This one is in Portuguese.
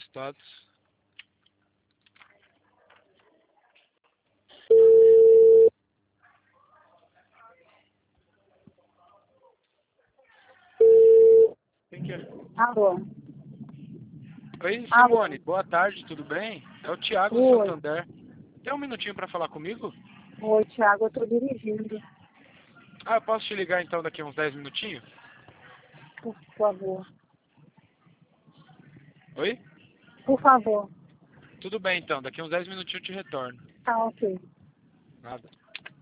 status. Quem que é? Alô? Oi, Alô? Simone. Boa tarde, tudo bem? É o Thiago do Oi. Santander. Tem um minutinho para falar comigo? Oi, Thiago, eu tô dirigindo. Ah, eu posso te ligar então daqui a uns 10 minutinhos? Por favor. Oi? Por favor. Tudo bem então, daqui a uns 10 minutinhos eu te retorno. Tá ok. Nada.